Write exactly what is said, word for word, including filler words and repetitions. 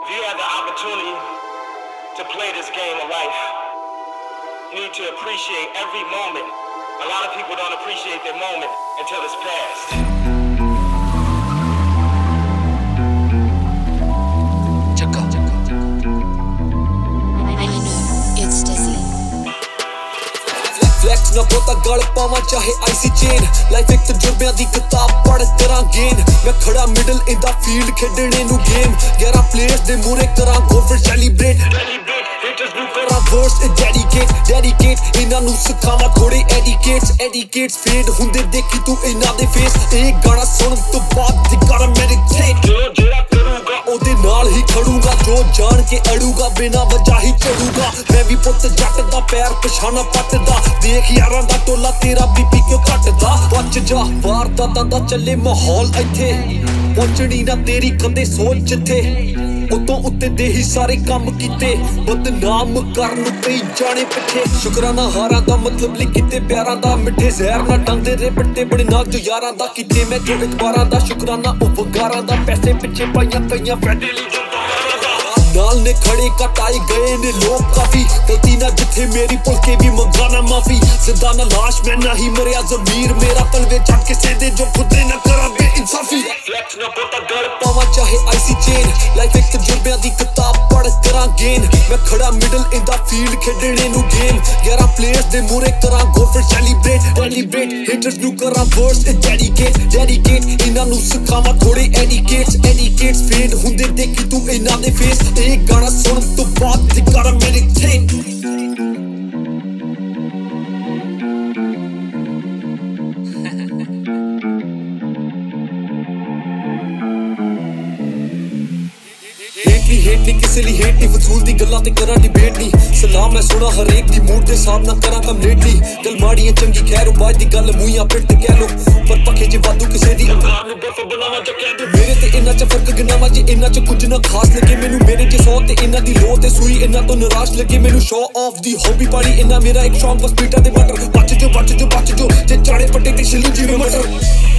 If you have the opportunity to play this game of life, you need to appreciate every moment. A lot of people don't appreciate their moment until it's past. Flex ਨਾ ਬਹੁਤਾ ਗਲ ਪਾਵਾਂ ਚਾਹੇ IC chain life ਇੱਕ ਤਜਰਬਿਆਂ ਦੀ ਕਿਤਾਬ ਪੜ੍ਹ ਕਰਾਂ gain ਮੈਂ ਖੜਾ ਮਿਡਲ ਇਨ ਦਾ ਫੀਲਡ ਖੇਡਣੇ ਨੂੰ ਗੇਮ ਗਿਆਰਾਂ ਪਲੇਅਰਸ ਦੇ ਮੂਹਰੇ ਕਰਾਂ ਗੋਲ ਫਿਰ ਸੈਲੀਬ੍ਰੇਟ ਕਰਾਂ ਵਰਸ ਇਹ ਡੈਡੀਕੇਟ ਡੈਡੀਕੇਟ ਇਹਨਾਂ ਨੂੰ ਸਿਖਾਵਾਂ ਥੋੜੇ ਐਡੀਕੇਟਸ ਐਡੀਕੇਟਸ ਫੇਡ ਹੁੰਦੇ ਦੇਖੀ ਤੂੰ ਇਹਨਾਂ ਦੇ ਫੇਸ ਇਹ ਗਾਣਾ ਸੁਣਨ ਤੋਂ ਬਾਅਦ ਦੀ ਗਾਣਾ ਮੈਡੀਟੇਟ ਜੋ ਜਿਹੜਾ ਕਰੂਗਾ ਉਹਦੇ ਨਾਲ ਹੀ ਖੜੂਗਾ ਜੋ ਜਾਣ ਕੇ ਅੜੂਗਾ ਬਿਨਾਂ ਵਜ੍ਹਾ ਹੀ ਚੜੂਗਾ ਮੈਂ ਵੀ ਪੁੱਤ ਜੱਟ ਦਾ ਪੈਰ ਪਛਾਣਾ ਪੱਟਦਾ ਦੇਖ ਯਾਰਾਂ ਦਾ ਟੋਲਾ ਤੇਰਾ ਬੀਬੀ ਕਿਉਂ ਘਟਦਾ ਬਚ ਜਾ ਵਾਰਦਾਤਾਂ ਦਾ ਚੱਲੇ ਮਾਹੌਲ ਇੱਥੇ ਪਹੁੰਚਣੀ ਨਾ ਤੇਰੀ ਕਦੇ ਸੋਚ ਜਿੱਥੇ ਉਤੋਂ ਉੱਤੇ ਦੇ ਹੀ ਸਾਰੇ ਕੰਮ ਕੀਤੇ ਬਦਨਾਮ ਕਰਨ ਪਈ ਜਾਣੇ ਪਿੱਛੇ ਸ਼ੁਕਰਾਨਾ ਹਾਰਾਂ ਦਾ ਮਤਲਬ ਲਿਖੀਤੇ ਪਿਆਰਾਂ ਦਾ ਮਿੱਠੇ ਜ਼ਹਿਰ ਨਾ ਡਾਂਦੇ ਰੇ ਬੱਟੇ ਬੜੇ ਨਾਗ ਜੋ ਯਾਰਾਂ ਦਾ ਕੀਤੇ ਮੈਂ ਜੋ ਇਤਬਾਰਾਂ ਦਾ ਸ਼ੁਕਰਾਨਾ ਉਹ ਵਗਾਰਾਂ ਦਾ ਪੈਸੇ ਪਿੱਛੇ ਪਾਈਆਂ ਕਈਆਂ ਫੈਡੇ ਲਈ ਨਾਲ ਨੇ ਖੜੇ ਕਟਾਏ ਗਏ ਨੇ ਲੋਕ ਕਾਫੀ ਗਲਤੀ ਨਾ ਜਿੱਥੇ ਮੇਰੀ ਭੁੱਲ ਕੇ ਵੀ ਮੰਗਾਣਾ ਮਾਫੀ ਸਿੱਧਾ ਨਾ ਲਾਸ਼ ਮੈਂ ਨਾ ਹੀ ਮਰਿਆ ਜ਼ਮੀਰ ਮੇਰਾ ਤਲਵੇ ਛੱਡ ਕਿਸੇ ਦੇ ਜੋ ਖੁਦੇ ਨਾ ਕਰਾਂ ਬੇਇਨਸਾਫੀ ਫਲੈਕਸ ਨਾ ਬਹੁਤਾ ਗਲ ਪਾਵਾਂ ਚਾਹੇ ਆਈਸੀ ਚੇਨ ਲਾਈਫ ਇੱਕ ਤਜਰਬਿਆਂ ਦੀ ਕਿਤਾਬ ਪੜ੍ਹ ਕਰਾਂ ਗੇਨ ਮੈਂ ਖੜਾ ਮਿਡਲ ਇਨ ਦਾ ਫੀਲਡ ਖੇਡਣੇ ਨੂੰ ਗੇਮ ਗਿਆਰਾਂ ਪਲੇਅਰਸ ਦੇ ਮੂਹਰੇ ਕਰਾਂ ਗੋਲ ਫਿਰ ਸੈਲੀਬ੍ਰੇਟ ਸੈਲੀਬ੍ਰੇਟ ਹਿਟਰਸ ਨੂੰ ਕਰਾਂ ਵਰਸ ਇਹ ਡੈਡੀਕੇਟ ਡੈਡੀਕੇਟ ਇਹਨਾਂ ਨੂੰ ਸਿਖਾਵਾਂ ਥੋੜੇ ਐਡੀਕੇਟਸ ਐਡੀਕੇਟਸ ਫੇਡ ਹੁੰਦੇ ਦੇਖੀ ਤੂੰ ਇਹਨਾਂ ਦੇ ਫੇਸ ਇਹ ਗਾਣਾ ਸੁਣਨ ਤੋਂ ਬਾਅਦ ਦੀ ਗਾਣਾ ਮੈਡੀਟੇਟ ਹੇਟ ਨਹੀਂ ਕਿਸੇ ਲਈ ਹੇਟ ਨਹੀਂ ਫਜ਼ੂਲ ਦੀ ਗੱਲਾਂ ਤੇ ਕਰਾਂ ਡਿਬੇਟ ਨਹੀਂ ਸਲਾਮ ਮੈਂ ਸੁਣਾ ਹਰੇਕ ਦੀ ਮੂਡ ਦੇ ਹਿਸਾਬ ਨਾਲ ਕਰਾਂ ਕੰਮ ਲੇਟਲੀ ਗੱਲ ਮਾੜੀ ਚੰਗੀ ਖੈਰ ਬਾਜ ਦੀ ਗੱਲ ਮੂੰਹਾਂ ਪਿੱਟ ਕਹਿ ਲੋ ਪਰ ਪੱਖੇ ਚ ਵਾਧੂ ਕਿਸੇ ਦੀ ਅੰਗਾਰ ਨੂੰ ਬਰਫ ਬਣਾਵਾ ਚੱਕਿਆ ਤੇ ਮੇਰੇ ਤੇ ਇਹਨਾਂ ਚ ਫਰਕ ਗਿਣਾਵਾ ਜੇ ਇਹਨਾਂ ਚ ਕੁਝ ਨਾ ਖਾਸ ਲੱਗੇ ਮੈਨੂੰ ਮੇਰੇ ਚ ਸੌ ਤੇ ਇਹਨਾਂ ਦੀ ਲੋ ਤੇ ਸੂਈ ਇਹਨਾਂ ਤੋਂ ਨਿਰਾਸ਼ ਲੱਗੇ ਮੈਨੂੰ ਸ਼ੋ ਆਫ ਦੀ ਹੌਬੀ ਪਾੜੀ ਇਹਨਾਂ ਮੇਰਾ ਇੱਕ ਸ਼ੌਂਕ ਬਸ ਪੀਟਾ ਤੇ ਮਟਰ ਬਚ ਜੋ ਬਚ ਜੋ ਬਚ ਜੋ ਜੇ ਚਾੜੇ ਪੱਟੇ ਤੇ ਛਿਲੂ ਜਿਵੇਂ ਮਟਰ